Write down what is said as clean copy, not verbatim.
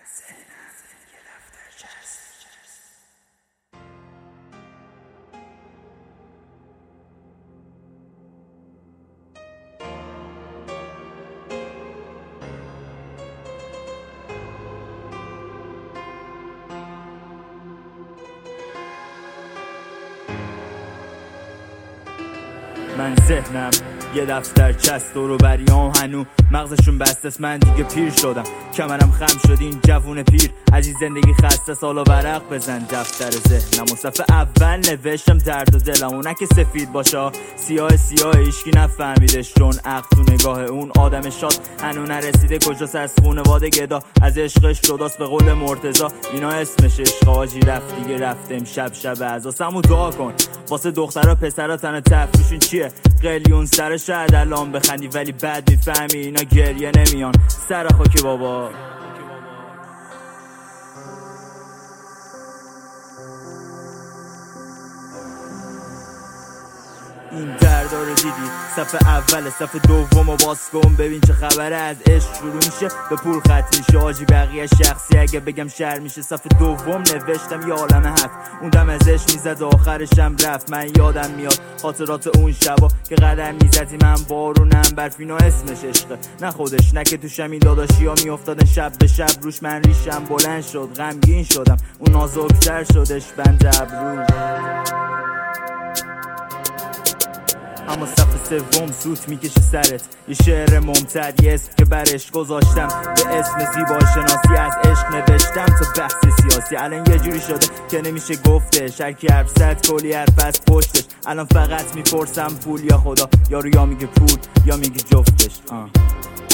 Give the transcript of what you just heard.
من ذهنم یه دفترچه است، دورو بریام هنو مغزشون بسته است. من دیگه پیر شدم، کمرم خم شد. این جوون پیر عزیز زندگی خسته، سالا ورق بزن دفتر ذهنم و صفحه اول نوشتم درد و دلم. اون که سفید باشه سیاه سیاه، هیچکی نفهمیدش چون عقل تو نگاه اون آدم شاد هنو نرسیده کجاست. از خونواده گدا از عشقش جداست، به قول مرتضی اینا اسمش عشق. آجی رفت دیگه رفت، امشب شب عزاسمو دعا کن واسه دخترها پسرها، تنها تفریشون چیه؟ قلیون سر شاید الان بخندی ولی بعد میفهمی اینا گریه نمیان. سر خاک بابا این دردا رو دیدی؟ صفحه اول صفحه دومو باز کن ببین چه خبره. از عشق شروع میشه به پول ختم میشه. آجی بقیه شخصی اگه بگم شر میشه. صفحه دوم نوشتم یه عالمه حرف، اون دم از عشق میزد آخرشم رفت. من یادم میاد خاطرات اون شبا که قدم میزدی من بارونم برف. اینا اسمش عشقه نه خودش، نه که توشم این داداشی ها میافتادن شب به شب روش. من ریشم بلند شد غمگین شدم، اون نازکتر شدش بند ابرو. اما صفحه سوم سوت میکشه سرت، یه شعر ممتد، یه اسم که برش گذاشتم به اسم زیبا شناسی. از عشق نوشتم تا بحث سیاسی. الان یه جوری شده که نمیشه گفتش، هرکی حرف زد کلی حرف از پشتش. الان فقط میپرسم پول یا خدا، یارو یا میگه پول یا میگه جفتش.